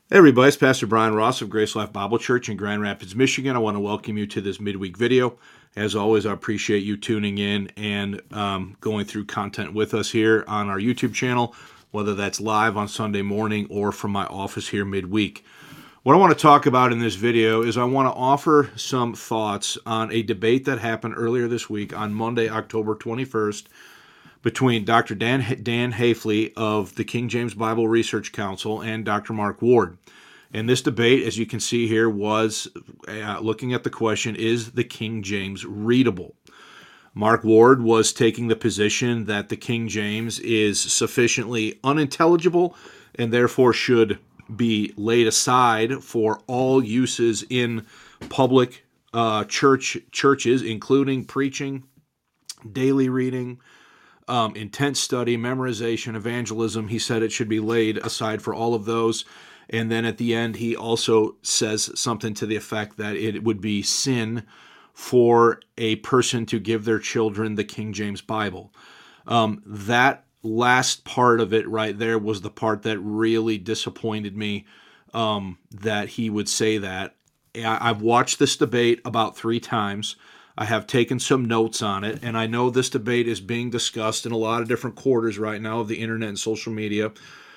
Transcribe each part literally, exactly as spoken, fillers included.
Hey everybody, it's Pastor Brian Ross of Grace Life Bible Church in Grand Rapids, Michigan. I want to welcome you to this midweek video. As always, I appreciate you tuning in and um, going through content with us here on our YouTube channel, whether that's live on Sunday morning or from my office here midweek. What I want to talk about in this video is I want to offer some thoughts on a debate that happened earlier this week on Monday, October twenty-first, between Doctor Dan, Dan Hafley of the King James Bible Research Council and Doctor Mark Ward. And this debate, as you can see here, was uh, looking at the question, is the King James readable? Mark Ward was taking the position that the King James is sufficiently unintelligible and therefore should be laid aside for all uses in public uh, church churches, including preaching, daily reading, Um, intense study, memorization, evangelism. He said it should be laid aside for all of those. And then at the end, he also says something to the effect that it would be sin for a person to give their children the King James Bible. Um, that last part of it right there was the part that really disappointed me, um, that he would say that. I, I've watched this debate about three times. I have taken some notes on it, and I know this debate is being discussed in a lot of different quarters right now of the internet and social media.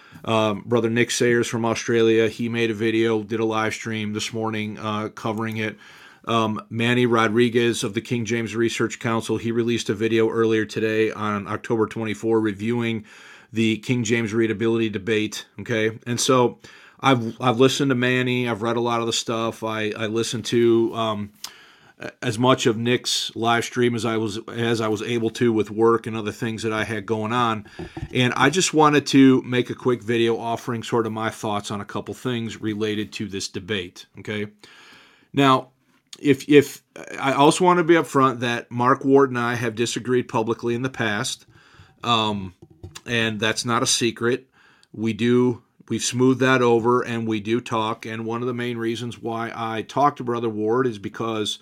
Um, Brother Nick Sayers from Australia, he made a video, did a live stream this morning uh, covering it. Um, Manny Rodriguez of the King James Research Council, he released a video earlier today on October twenty-fourth reviewing the King James readability debate. Okay, and so I've I've listened to Manny, I've read a lot of the stuff. I I listened to Um, as much of Nick's live stream as I was as I was able to with work and other things that I had going on. And I just wanted to make a quick video offering sort of my thoughts on a couple things related to this debate. Okay. Now, if if I also want to be upfront that Mark Ward and I have disagreed publicly in the past, um, and that's not a secret. We do We've smoothed that over and we do talk. And one of the main reasons why I talk to Brother Ward is because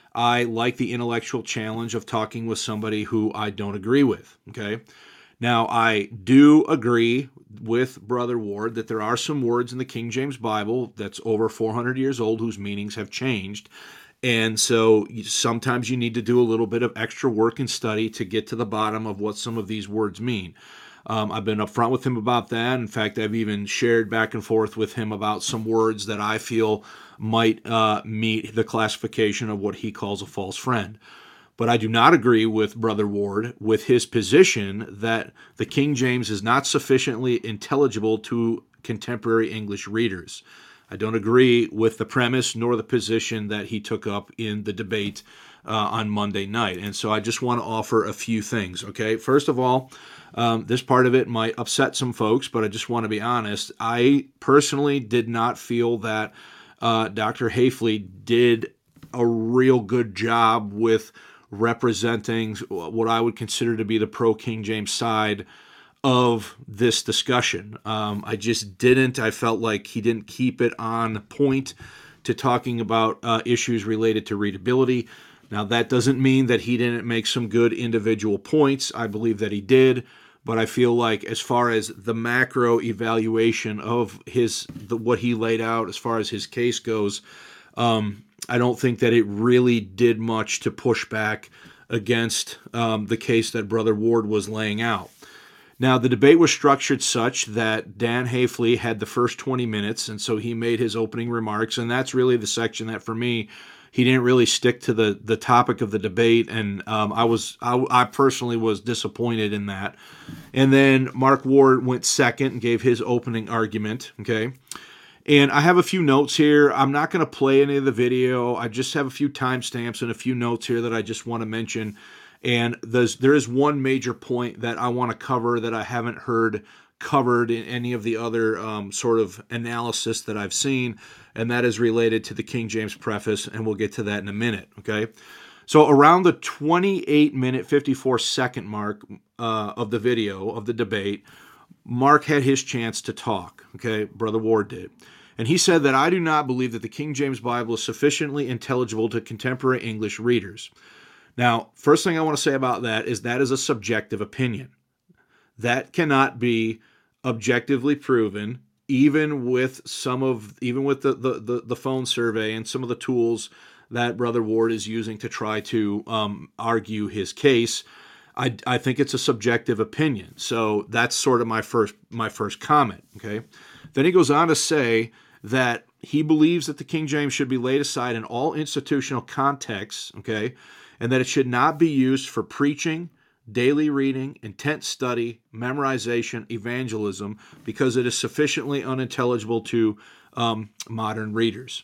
I like the intellectual challenge of talking with somebody who I don't agree with, okay? Now, I do agree with Brother Ward that there are some words in the King James Bible that's over four hundred years old whose meanings have changed. And so sometimes you need to do a little bit of extra work and study to get to the bottom of what some of these words mean. Um, I've been upfront with him about that. In fact, I've even shared back and forth with him about some words that I feel might uh, meet the classification of what he calls a false friend. But I do not agree with Brother Ward with his position that the King James is not sufficiently intelligible to contemporary English readers. I don't agree with the premise nor the position that he took up in the debate uh, on Monday night. And so I just want to offer a few things, okay? First of all, Um, this part of it might upset some folks, but I just want to be honest. I personally did not feel that uh, Doctor Hafley did a real good job with representing what I would consider to be the pro-King James side of this discussion. Um, I just didn't. I felt like he didn't keep it on point to talking about uh, issues related to readability. Now, that doesn't mean that he didn't make some good individual points. I believe that he did. But I feel like as far as the macro evaluation of his the, what he laid out as far as his case goes, um, I don't think that it really did much to push back against um, the case that Brother Ward was laying out. Now, the debate was structured such that Dan Hafley had the first twenty minutes, and so he made his opening remarks, and that's really the section that, for me, he didn't really stick to the, the topic of the debate, and um, I was I, I personally was disappointed in that. And then Mark Ward went second and gave his opening argument, okay? And I have a few notes here. I'm not going to play any of the video. I just have a few timestamps and a few notes here that I just want to mention. And there's, there is one major point that I want to cover that I haven't heard covered in any of the other um, sort of analysis that I've seen, and that is related to the King James preface, and we'll get to that in a minute, okay? So around the twenty-eight minute, fifty-four second mark uh, of the video, of the debate, Mark had his chance to talk, okay? Brother Ward did. And he said that I do not believe that the King James Bible is sufficiently intelligible to contemporary English readers. Now, first thing I want to say about that is that is a subjective opinion. That cannot be objectively proven even with some of, even with the, the, the, the phone survey and some of the tools that Brother Ward is using to try to um, argue his case, I, I think it's a subjective opinion. So that's sort of my first my first comment. Okay. Then he goes on to say that he believes that the King James should be laid aside in all institutional contexts, okay, and that it should not be used for preaching, daily reading, intent study, memorization, evangelism, because it is sufficiently unintelligible to um, modern readers.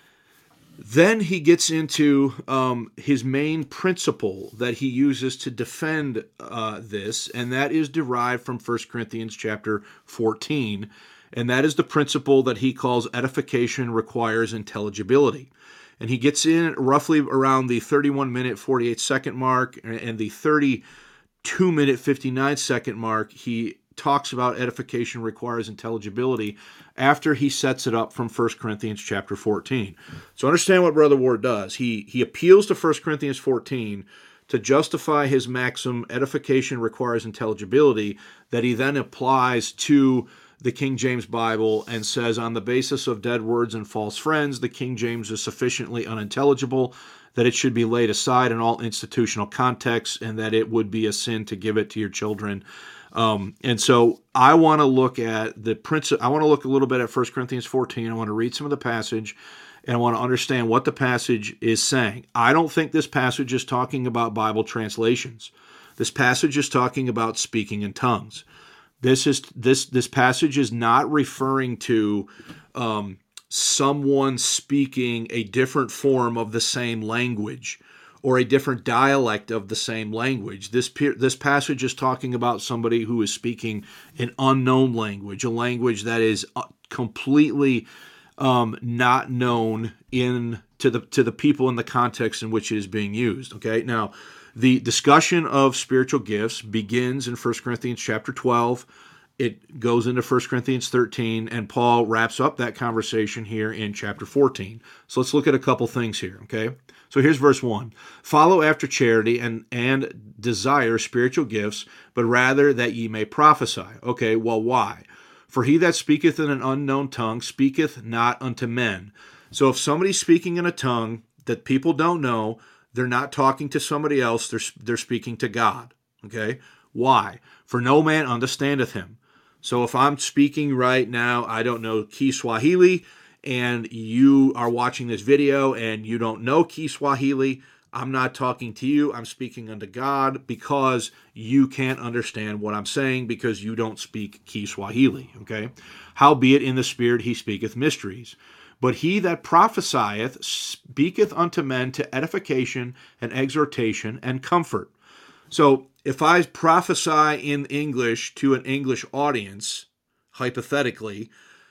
Then he gets into um, his main principle that he uses to defend uh, this, and that is derived from First Corinthians chapter fourteen, and that is the principle that he calls edification requires intelligibility. And he gets in roughly around the thirty-one minute, forty-eight second mark and the thirty-two minute, fifty-nine second mark. He talks about edification requires intelligibility after he sets it up from First Corinthians chapter fourteen. So understand what Brother Ward does. He he appeals to First Corinthians fourteen to justify his maxim, edification requires intelligibility, that he then applies to the King James Bible and says, on the basis of dead words and false friends, the King James is sufficiently unintelligible that it should be laid aside in all institutional contexts, and that it would be a sin to give it to your children. Um, and so I want to look at the principle. I want to look a little bit at First Corinthians fourteen. I want to read some of the passage, and I want to understand what the passage is saying. I don't think this passage is talking about Bible translations. This passage is talking about speaking in tongues. This is this this passage is not referring to um, someone speaking a different form of the same language or a different dialect of the same language. This this passage is talking about somebody who is speaking an unknown language, a language that is completely um, not known in to the to the people in the context in which it is being used. Okay, now the discussion of spiritual gifts begins in First Corinthians chapter twelve. It goes into First Corinthians thirteen, and Paul wraps up that conversation here in chapter fourteen. So let's look at a couple things here, okay? So here's verse one. Follow after charity and, and desire spiritual gifts, but rather that ye may prophesy. Okay, well, why? For he that speaketh in an unknown tongue speaketh not unto men. So if somebody's speaking in a tongue that people don't know, they're not talking to somebody else, they're, they're speaking to God. Okay, why? For no man understandeth him. So if I'm speaking right now, I don't know Kiswahili, and you are watching this video and you don't know Kiswahili, I'm not talking to you, I'm speaking unto God, because you can't understand what I'm saying because you don't speak Kiswahili, okay? Howbeit in the Spirit he speaketh mysteries. But he that prophesieth speaketh unto men to edification and exhortation and comfort. So if I prophesy in English to an English audience, hypothetically,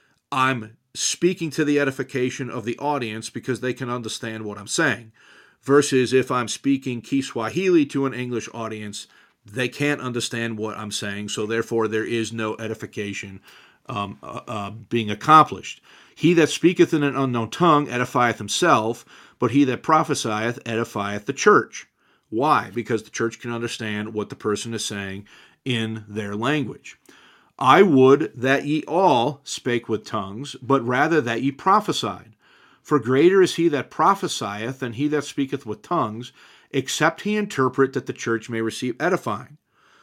I'm speaking to the edification of the audience because they can understand what I'm saying. Versus if I'm speaking Kiswahili to an English audience, they can't understand what I'm saying, so therefore there is no edification um, uh, uh, being accomplished. He that speaketh in an unknown tongue edifieth himself, but he that prophesieth edifieth the church. Why? Because the church can understand what the person is saying in their language. I would that ye all spake with tongues, but rather that ye prophesied. For greater is he that prophesieth than he that speaketh with tongues, except he interpret, that the church may receive edifying.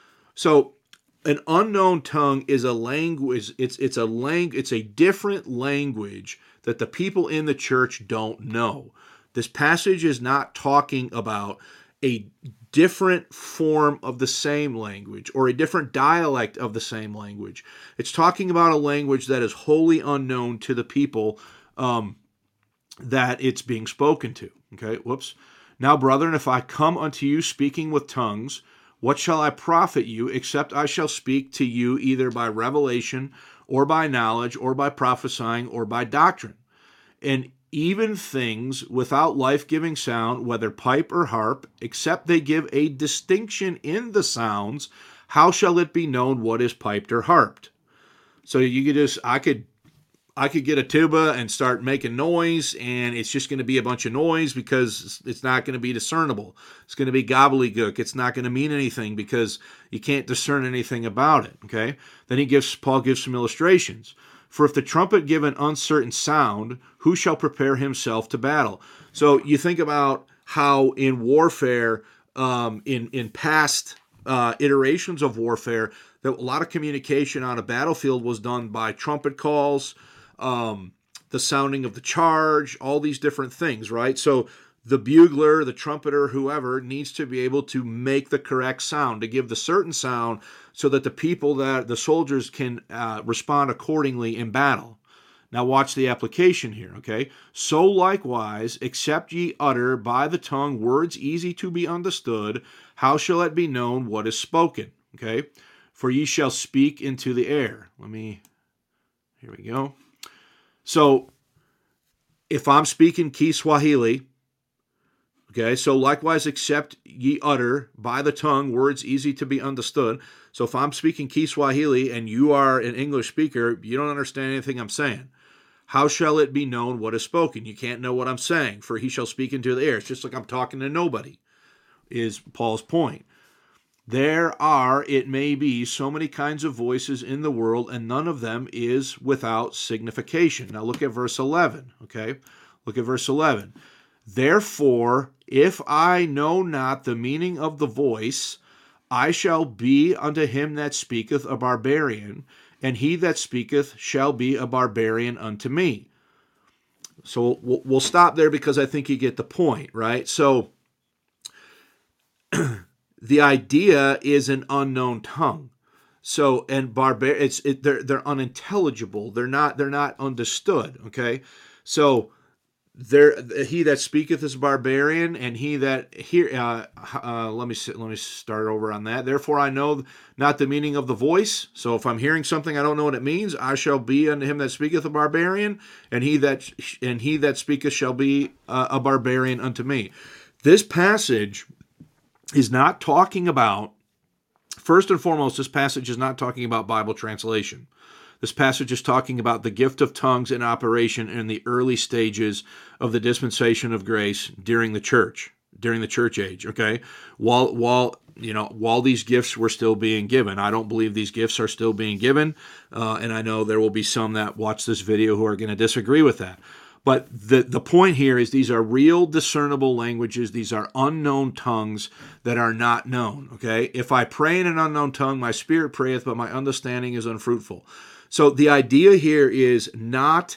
So an unknown tongue is a language, it's it's a lang, it's a different language that the people in the church don't know. This passage is not talking about a different form of the same language or a different dialect of the same language. It's talking about a language that is wholly unknown to the people um, that it's being spoken to. Okay, whoops. Now, brethren, if I come unto you speaking with tongues, what shall I profit you, except I shall speak to you either by revelation or by knowledge or by prophesying or by doctrine? And even things without life-giving sound, whether pipe or harp, except they give a distinction in the sounds, how shall it be known what is piped or harped? So you could just, I could, I could get a tuba and start making noise, and it's just going to be a bunch of noise because it's not going to be discernible. It's going to be gobbledygook. It's not going to mean anything because you can't discern anything about it. Okay. Then he gives, Paul gives some illustrations. For if the trumpet give an uncertain sound, who shall prepare himself to battle? So you think about how in warfare, um, in, in past uh, iterations of warfare, that a lot of communication on a battlefield was done by trumpet calls, um, the sounding of the charge, all these different things, right? So the bugler, the trumpeter, whoever, needs to be able to make the correct sound, to give the certain sound so that the people, that the soldiers can uh, respond accordingly in battle. Now watch the application here, okay? So likewise, except ye utter by the tongue words easy to be understood, how shall it be known what is spoken, okay? For ye shall speak into the air. Let me, here we go. So if I'm speaking Kiswahili, okay, so likewise, except ye utter by the tongue words easy to be understood. So if I'm speaking Kiswahili and you are an English speaker, you don't understand anything I'm saying. How shall it be known what is spoken? You can't know what I'm saying, for he shall speak into the air. It's just like I'm talking to nobody, is Paul's point. There are, it may be, so many kinds of voices in the world, and none of them is without signification. Now look at verse eleven, okay? Look at verse eleven. Therefore, if I know not the meaning of the voice, I shall be unto him that speaketh a barbarian, and he that speaketh shall be a barbarian unto me. So we'll stop there because I think you get the point, right? So the idea is an unknown tongue. So and barbar it's it, they're they're unintelligible. They're not they're not understood. Okay, so there he that speaketh is barbarian, and he that here uh, uh, let me let me start over on that. Therefore I know not the meaning of the voice. So if I'm hearing something I don't know what it means, I shall be unto him that speaketh a barbarian, and he that and he that speaketh shall be uh, a barbarian unto me. This passage is not talking about, first and foremost, this passage is not talking about Bible translation. This passage is talking about the gift of tongues in operation in the early stages of the dispensation of grace during the church, during the church age, okay? While, while you know, while these gifts were still being given. I don't believe these gifts are still being given, uh, and I know there will be some that watch this video who are going to disagree with that. But the, the point here is these are real discernible languages. These are unknown tongues that are not known, okay? If I pray in an unknown tongue, my spirit prayeth, but my understanding is unfruitful. So the idea here is not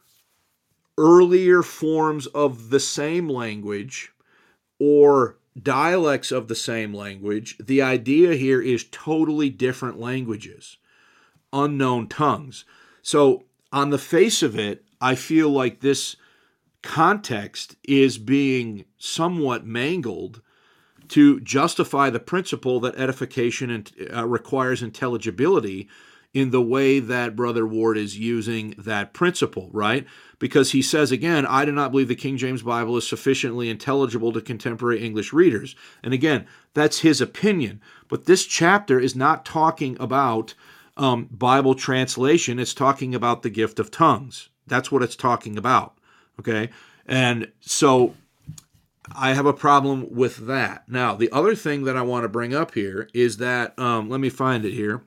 earlier forms of the same language or dialects of the same language. The idea here is totally different languages, unknown tongues. So on the face of it, I feel like this context is being somewhat mangled to justify the principle that edification uh, requires intelligibility in the way that Brother Ward is using that principle, right? Because he says, again, I do not believe the King James Bible is sufficiently intelligible to contemporary English readers. And again, that's his opinion. But this chapter is not talking about um, Bible translation. It's talking about the gift of tongues. That's what it's talking about, okay? And so I have a problem with that. Now, the other thing that I want to bring up here is that, um, let me find it here.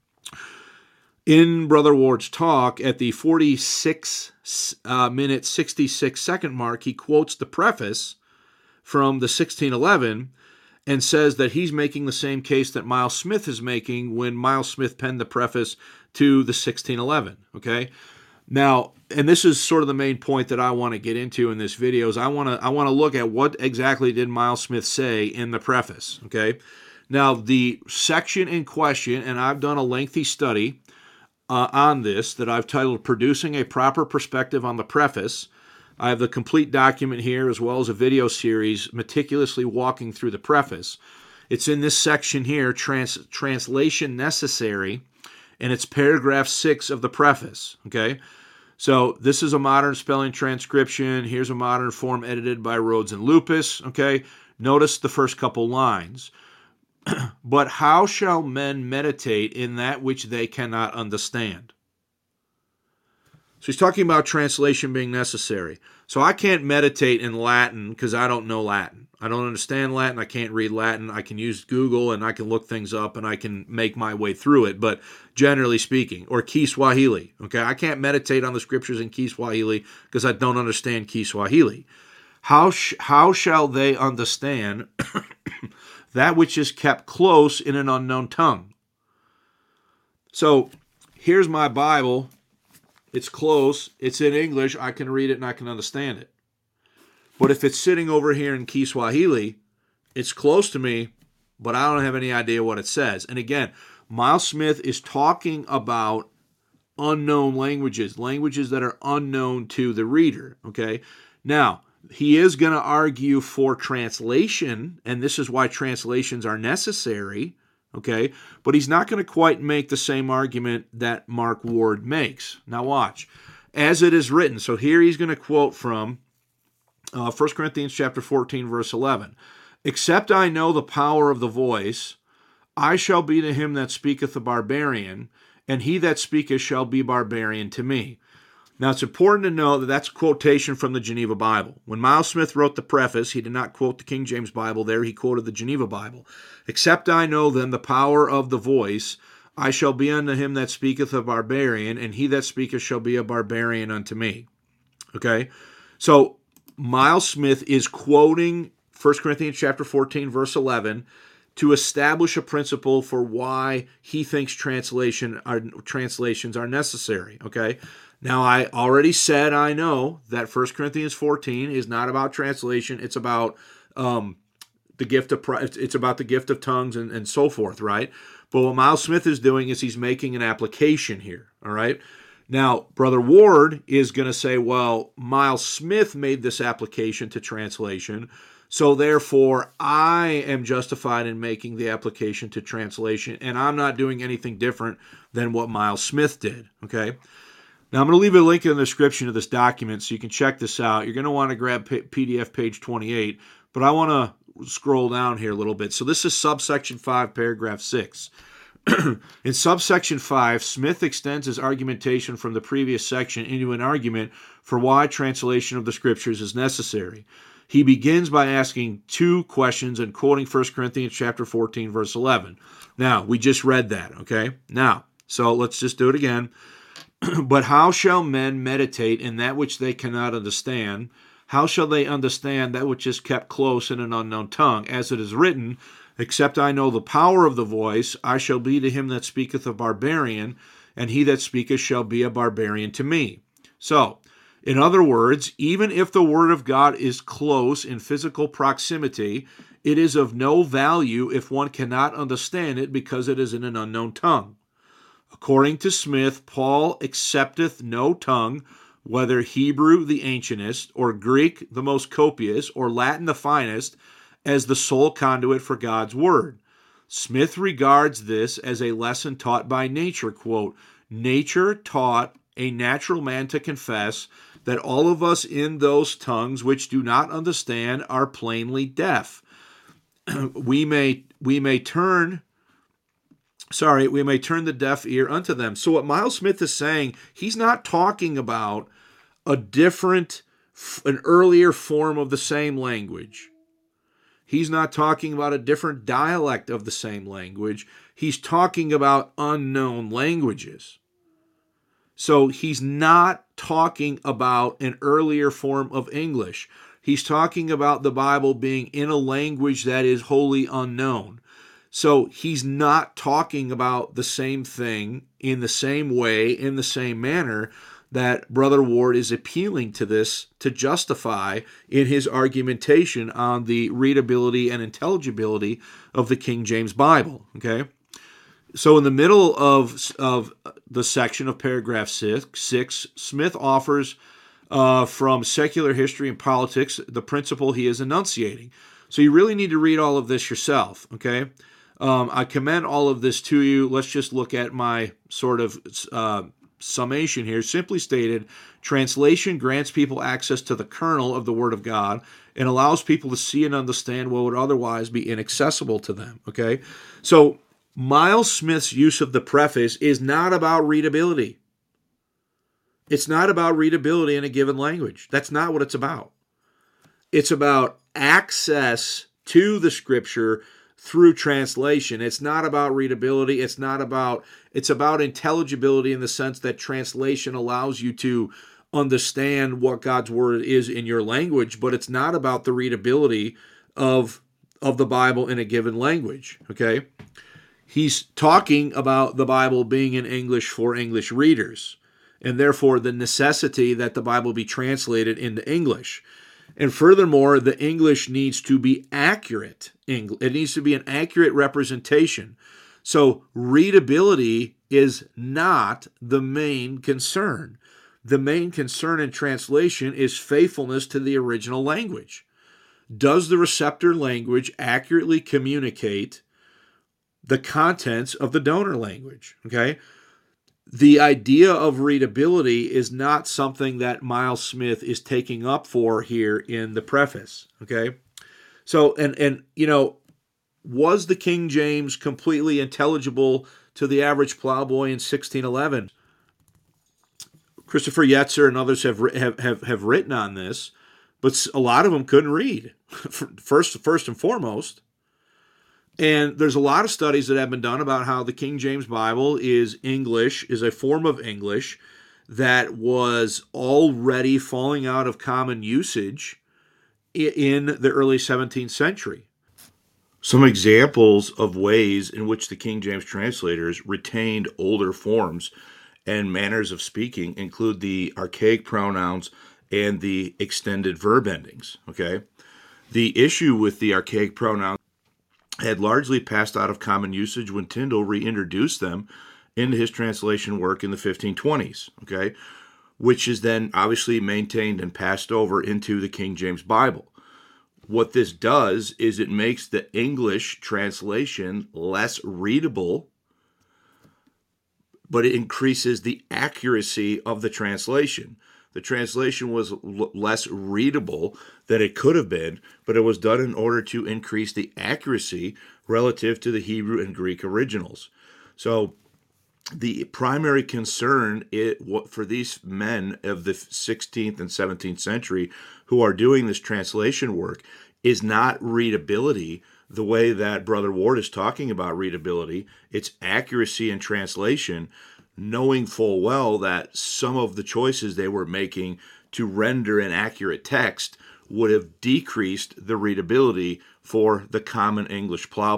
In Brother Ward's talk, at the forty-six uh, minute, sixty-six second mark, he quotes the preface from the sixteen eleven and says that he's making the same case that Miles Smith is making when Miles Smith penned the preface to the sixteen eleven, okay? Now, and this is sort of the main point that I want to get into in this video, is I want to I want to look at what exactly did Miles Smith say in the preface, okay? Now, the section in question, and I've done a lengthy study uh, on this that I've titled Producing a Proper Perspective on the Preface. I have the complete document here as well as a video series meticulously walking through the preface. It's in this section here, trans, Translation Necessary, and it's paragraph six of the preface, okay? So this is a modern spelling transcription. Here's a modern form edited by Rhodes and Lupus, okay? Notice the first couple lines. But how shall men meditate in that which they cannot understand? So he's talking about translation being necessary. So I can't meditate in Latin because I don't know Latin. I don't understand Latin. I can't read Latin. I can use Google and I can look things up and I can make my way through it. But generally speaking, or Kiswahili, okay, I can't meditate on the scriptures in Kiswahili because I don't understand Kiswahili. How sh- how shall they understand that which is kept close in an unknown tongue? So here's my Bible. It's close. It's in English. I can read it and I can understand it. But if it's sitting over here in Kiswahili, it's close to me, but I don't have any idea what it says. And again, Miles Smith is talking about unknown languages, languages that are unknown to the reader, okay? Now, he is going to argue for translation, and this is why translations are necessary, okay? But he's not going to quite make the same argument that Mark Ward makes. Now watch. As it is written, so here he's going to quote from uh, First Corinthians chapter fourteen, verse eleven. Except I know the power of the voice, I shall be to him that speaketh a barbarian, and he that speaketh shall be barbarian to me. Now, it's important to know that that's a quotation from the Geneva Bible. When Miles Smith wrote the preface, he did not quote the King James Bible there. He quoted the Geneva Bible. Except I know then the power of the voice, I shall be unto him that speaketh a barbarian, and he that speaketh shall be a barbarian unto me. Okay? So, Miles Smith is quoting First Corinthians chapter fourteen, verse eleven, to establish a principle for why he thinks translation are, translations are necessary. Okay? Now, I already said I know that First Corinthians fourteen is not about translation. It's about um, the gift of it's about the gift of tongues and, and so forth, right? But what Miles Smith is doing is he's making an application here, all right? Now, Brother Ward is going to say, well, Miles Smith made this application to translation, so therefore I am justified in making the application to translation, and I'm not doing anything different than what Miles Smith did, okay? Now, I'm going to leave a link in the description of this document so you can check this out. You're going to want to grab P D F page twenty-eight, but I want to scroll down here a little bit. So this is subsection five, paragraph six. In subsection five, Smith extends his argumentation from the previous section into an argument for why translation of the scriptures is necessary. He begins by asking two questions and quoting First Corinthians chapter fourteen, verse eleven. Now, we just read that, okay? Now, so let's just do it again. But how shall men meditate in that which they cannot understand? How shall they understand that which is kept close in an unknown tongue? As it is written, except I know the power of the voice, I shall be to him that speaketh a barbarian, and he that speaketh shall be a barbarian to me. So, in other words, even if the word of God is close in physical proximity, it is of no value if one cannot understand it because it is in an unknown tongue. According to Smith, Paul accepteth no tongue, whether Hebrew the ancientest, or Greek the most copious, or Latin the finest, as the sole conduit for God's word. Smith regards this as a lesson taught by nature. Quote, nature taught a natural man to confess that all of us in those tongues which do not understand are plainly deaf. we may we may turn Sorry, we may turn the deaf ear unto them. So what Miles Smith is saying, he's not talking about a different, an earlier form of the same language. He's not talking about a different dialect of the same language. He's talking about unknown languages. So he's not talking about an earlier form of English. He's talking about the Bible being in a language that is wholly unknown. So he's not talking about the same thing in the same way, in the same manner that Brother Ward is appealing to this to justify in his argumentation on the readability and intelligibility of the King James Bible. Okay, so in the middle of, of the section of paragraph six, six Smith offers uh, from secular history and politics the principle he is enunciating. So you really need to read all of this yourself, okay? Um, I commend all of this to you. Let's just look at my sort of uh, summation here. Simply stated, translation grants people access to the kernel of the Word of God and allows people to see and understand what would otherwise be inaccessible to them, okay? So Miles Smith's use of the preface is not about readability. It's not about readability in a given language. That's not what it's about. It's about access to the scripture through translation. It's not about readability. It's not about, it's about intelligibility in the sense that translation allows you to understand what God's word is in your language, but it's not about the readability of, of the Bible in a given language, okay? He's talking about the Bible being in English for English readers, and therefore the necessity that the Bible be translated into English. And furthermore, the English needs to be accurate. It needs to be an accurate representation. So readability is not the main concern. The main concern in translation is faithfulness to the original language. Does the receptor language accurately communicate the contents of the donor language? Okay? The idea of readability is not something that Miles Smith is taking up for here in the preface, okay? So, and, and you know, was the King James completely intelligible to the average plowboy in sixteen eleven? Christopher Yetzer and others have, have, have, have written on this, but a lot of them couldn't read, first, first and foremost. And there's a lot of studies that have been done about how the King James Bible is English, is a form of English that was already falling out of common usage in the early seventeenth century. Some examples of ways in which the King James translators retained older forms and manners of speaking include the archaic pronouns and the extended verb endings, okay? The issue with the archaic pronouns had largely passed out of common usage when Tyndale reintroduced them into his translation work in the fifteen twenties, okay, which is then obviously maintained and passed over into the King James Bible. What this does is it makes the English translation less readable, but it increases the accuracy of the translation. The translation was l- less readable than it could have been, but it was done in order to increase the accuracy relative to the Hebrew and Greek originals. So the primary concern it, for these men of the sixteenth and seventeenth century who are doing this translation work is not readability the way that Brother Ward is talking about readability. It's accuracy in translation, knowing full well that some of the choices they were making to render an accurate text would have decreased the readability for the common English plowboy.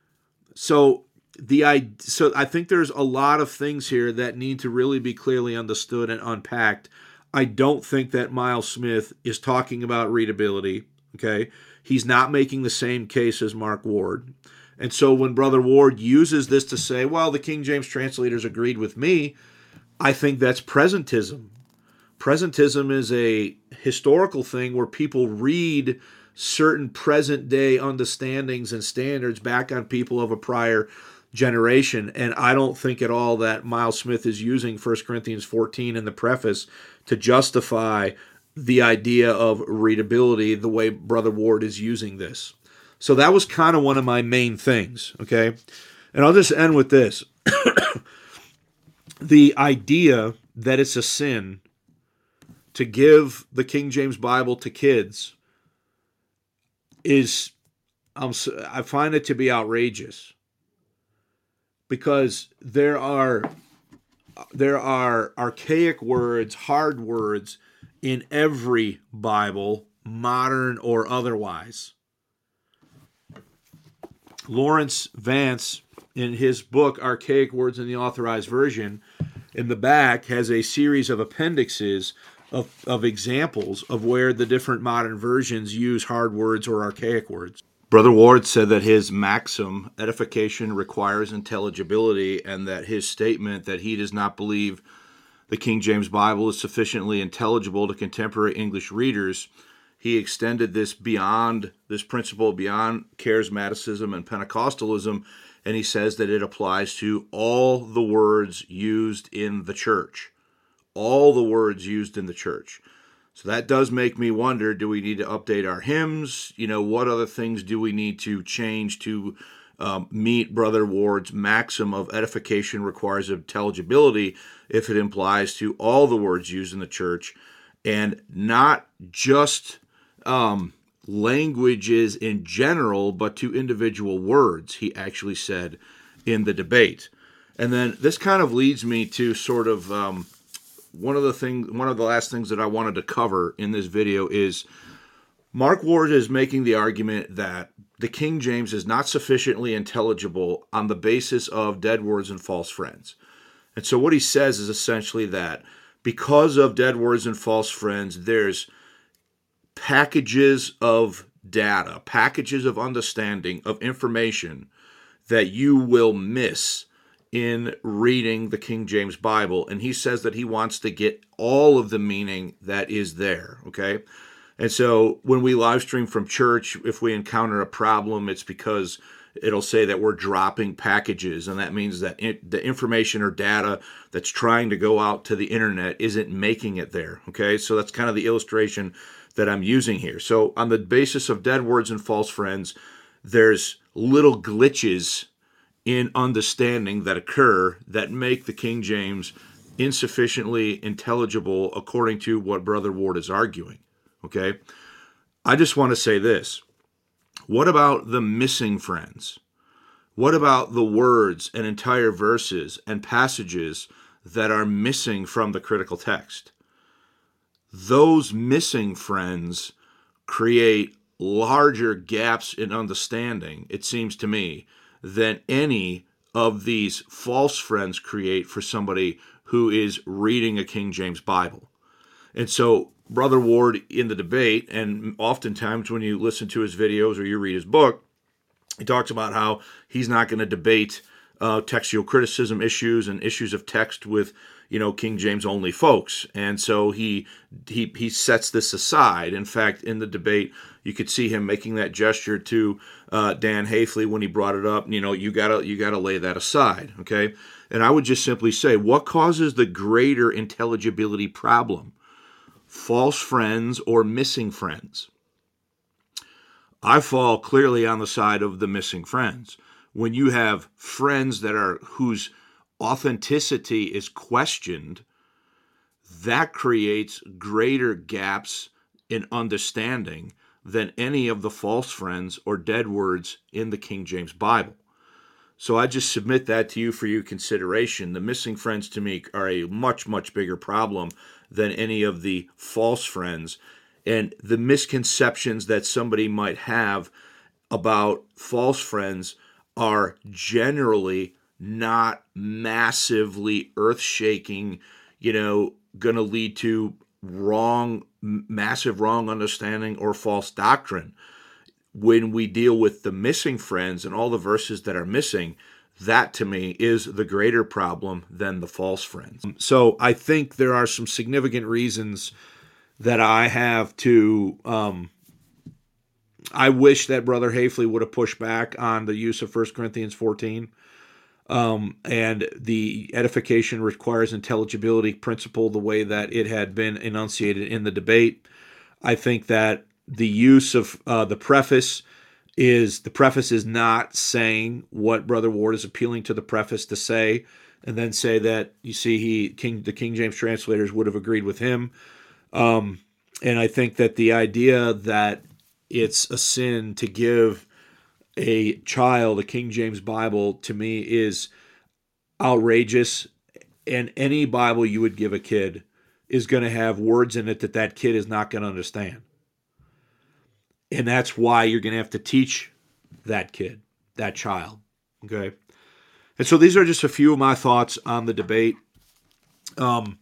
So the so I think there's a lot of things here that need to really be clearly understood and unpacked. I don't think that Miles Smith is talking about readability, okay? He's not making the same case as Mark Ward. And so when Brother Ward uses this to say, well, the King James translators agreed with me, I think that's presentism. Presentism is a historical thing where people read certain present-day understandings and standards back on people of a prior generation. And I don't think at all that Miles Smith is using First Corinthians fourteen in the preface to justify the idea of readability the way Brother Ward is using this. So that was kind of one of my main things, okay? And I'll just end with this. The idea that it's a sin to give the King James Bible to kids is, um, I find it to be outrageous. Because there are, there are archaic words, hard words, in every Bible, modern or otherwise. Lawrence Vance, in his book, Archaic Words in the Authorized Version, in the back has a series of appendixes of, of examples of where the different modern versions use hard words or archaic words. Brother Ward said that his maxim, edification requires intelligibility, and that his statement that he does not believe the King James Bible is sufficiently intelligible to contemporary English readers, he extended this beyond this principle, beyond charismaticism and Pentecostalism, and he says that it applies to all the words used in the church. All the words used in the church. So that does make me wonder, do we need to update our hymns? You know, what other things do we need to change to um, meet Brother Ward's maxim of edification requires intelligibility if it implies to all the words used in the church and not just um, languages in general, but to individual words, he actually said in the debate. And then this kind of leads me to sort of um, one of the things, one of the last things that I wanted to cover in this video is Mark Ward is making the argument that the King James is not sufficiently intelligible on the basis of dead words and false friends. And so what he says is essentially that because of dead words and false friends, there's packages of data, packages of understanding, of information that you will miss in reading the King James Bible. And he says that he wants to get all of the meaning that is there, okay? And so when we live stream from church, if we encounter a problem, it's because it'll say that we're dropping packages, and that means that it, the information or data that's trying to go out to the internet isn't making it there, okay? So that's kind of the illustration that I'm using here. So on the basis of dead words and false friends, there's little glitches in understanding that occur that make the King James insufficiently intelligible according to what Brother Ward is arguing. Okay, I just want to say this. What about the missing friends? What about the words and entire verses and passages that are missing from the critical text? Those missing friends create larger gaps in understanding, it seems to me, than any of these false friends create for somebody who is reading a King James Bible. And so Brother Ward in the debate, and oftentimes when you listen to his videos or you read his book, he talks about how he's not going to debate uh, textual criticism issues and issues of text with, you know, King James only folks. And so he he he sets this aside. In fact, in the debate, you could see him making that gesture to uh, Dan Hafley when he brought it up. You know, you gotta you gotta lay that aside, okay? And I would just simply say, what causes the greater intelligibility problem? False friends or missing friends? I fall clearly on the side of the missing friends. When you have friends that are whose authenticity is questioned, that creates greater gaps in understanding than any of the false friends or dead words in the King James Bible. So I just submit that to you for your consideration. The missing friends to me are a much, much bigger problem than any of the false friends. And the misconceptions that somebody might have about false friends are generally not massively earth-shaking, you know, going to lead to wrong, massive wrong understanding or false doctrine. When we deal with the missing friends and all the verses that are missing, that to me is the greater problem than the false friends. So I think there are some significant reasons that I have to, um, I wish that Brother Hafley would have pushed back on the use of First Corinthians fourteen. Um, and the edification requires intelligibility principle the way that it had been enunciated in the debate. I think that the use of uh, the preface is, the preface is not saying what Brother Ward is appealing to the preface to say, and then say that, you see, he King the King James translators would have agreed with him. Um, and I think that the idea that it's a sin to give a child a King James Bible, to me, is outrageous. And any Bible you would give a kid is going to have words in it that that kid is not going to understand. And that's why you're going to have to teach that kid, that child. Okay? And so these are just a few of my thoughts on the debate. Um,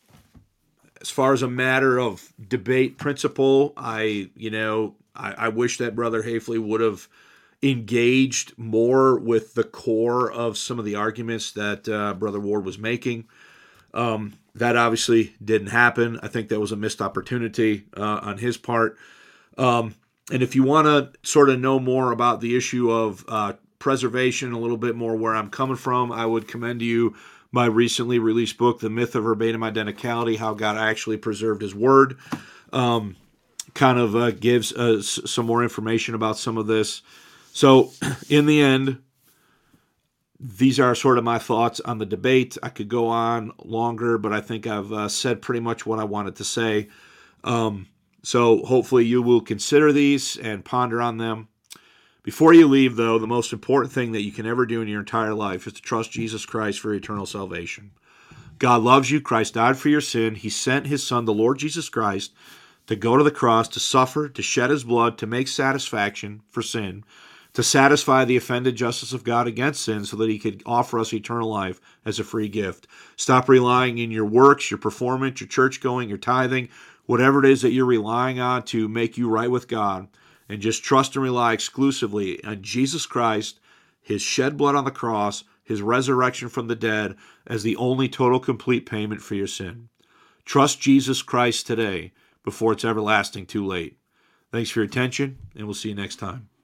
as far as a matter of debate principle, I, you know, I, I wish that Brother Hafley would have engaged more with the core of some of the arguments that uh, Brother Ward was making. Um, that obviously didn't happen. I think that was a missed opportunity uh, on his part. Um, and if you want to sort of know more about the issue of uh, preservation, a little bit more where I'm coming from, I would commend to you my recently released book, The Myth of Verbatim Identicality, How God Actually Preserved His Word. Um, kind of uh, gives uh, some more information about some of this. So, in the end, these are sort of my thoughts on the debate. I could go on longer, but I think I've uh, said pretty much what I wanted to say. Um, so hopefully you will consider these and ponder on them. Before you leave, though, the most important thing that you can ever do in your entire life is to trust Jesus Christ for eternal salvation. God loves you. Christ died for your sin. He sent his Son, the Lord Jesus Christ, to go to the cross, to suffer, to shed his blood, to make satisfaction for sin, to satisfy the offended justice of God against sin so that he could offer us eternal life as a free gift. Stop relying in your works, your performance, your church going, your tithing, whatever it is that you're relying on to make you right with God, and just trust and rely exclusively on Jesus Christ, his shed blood on the cross, his resurrection from the dead as the only total complete payment for your sin. Trust Jesus Christ today before it's everlasting too late. Thanks for your attention, and we'll see you next time.